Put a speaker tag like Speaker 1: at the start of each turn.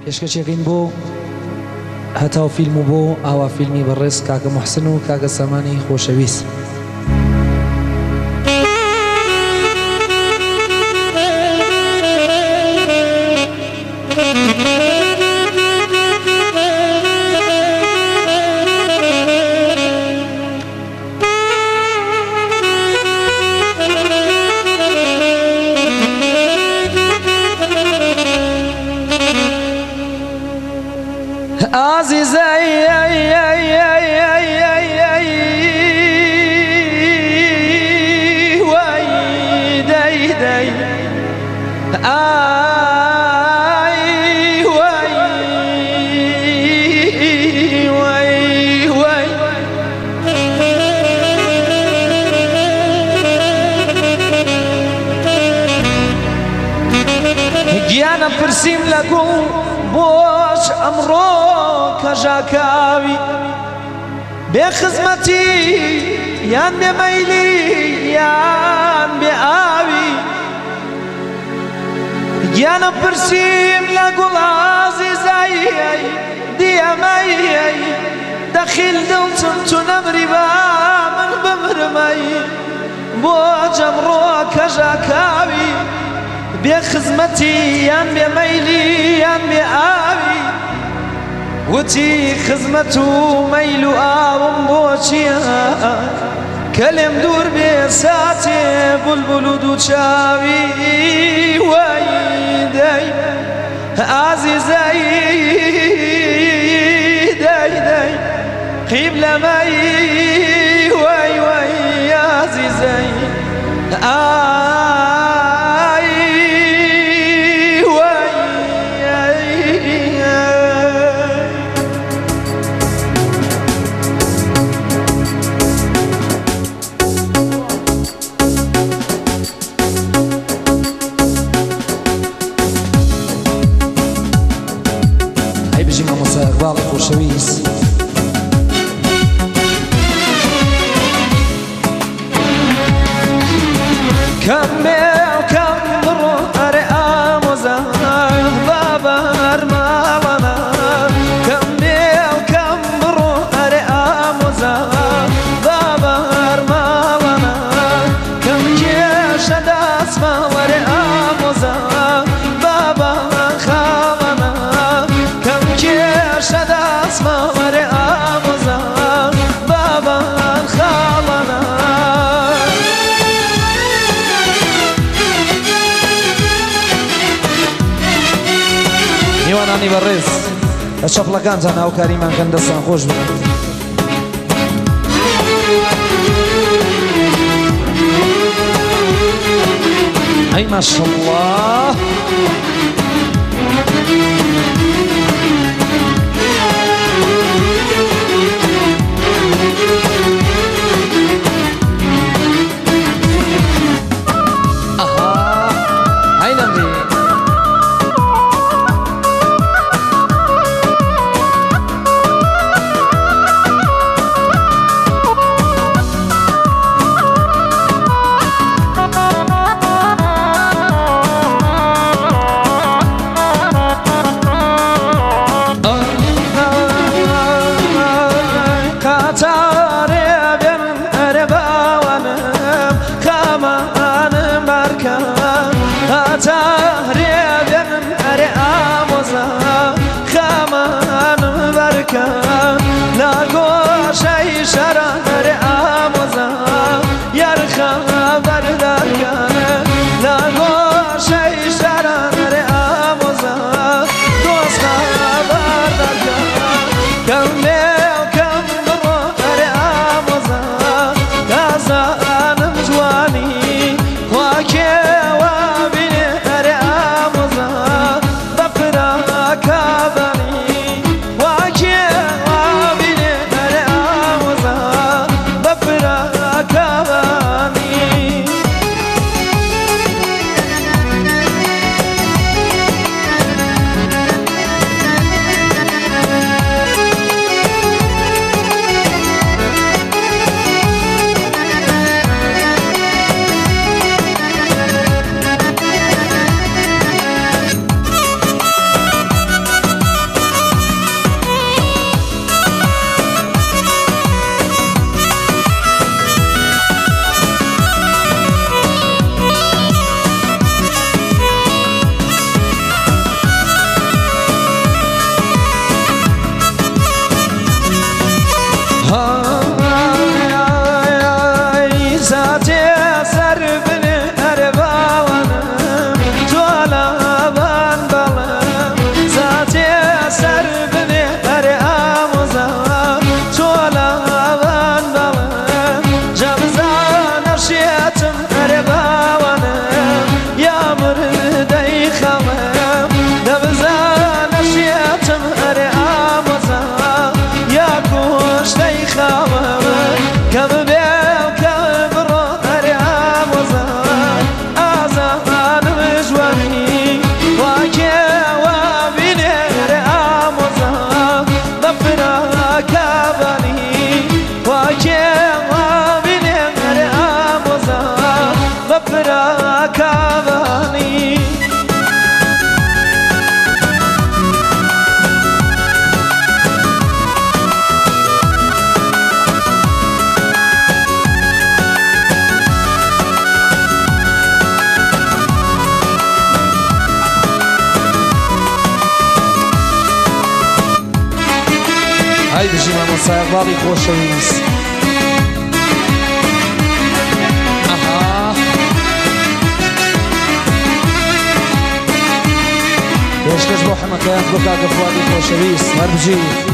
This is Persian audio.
Speaker 1: پێشکەشێکین بۆ هەتاو فیلم و بۆ ئاوا فیلمی بەڕێز کاکە موحسن و کاکە سەمانی خۆشەویست.
Speaker 2: عزیزای وای دای دای آی وای وای وای گیانم پرسیم لگو بۆچ ئەمڕۆ کەژاکاوی بێ خزمەتی یان بێ مەیلی یان بێ ئاوی گیانم پرسیم لە گوڵ عەزیزای دیەمەی دەخیل دڵتم تو نەمری با من بمرمەی بۆچ ئەمڕۆ کەژاکاوی بێ خزمەتی یان بێ مەیلی یان بێ ئاوی وتی خزمەت و مەیل و ئاوم بۆ چییە کە لێم دوور بێ ساتێ بولبول و دووچاوی وای دای عەزیزای دای دای قیبلەمەی وای وای عەزیزای
Speaker 1: باڵی خۆشەویست
Speaker 2: کەم بێ کەم بڕۆ ئەرێ ئامۆزە بابە هەرماڵەنە کەم بێ کەم بڕۆ ئەرێ ئامۆزە بابە هەرماڵەنە کەم کێشە دەسمە وەرێ ئامۆزە بابە خاڵەنە کەم کێشە دەسمە وەرێ ئامۆزە بابە خاڵەنە
Speaker 1: میوانانی بەڕێز بە چەپڵەکانتان هاوکاریمان دەستان خۆش بن. ئەی ماشەڵڵا هەردژی مامۆسای ئەقباڵی خۆشەویست پێشکەش بۆ حەمەکەیان بۆ کاکە فوادی خۆشەویست هەربژی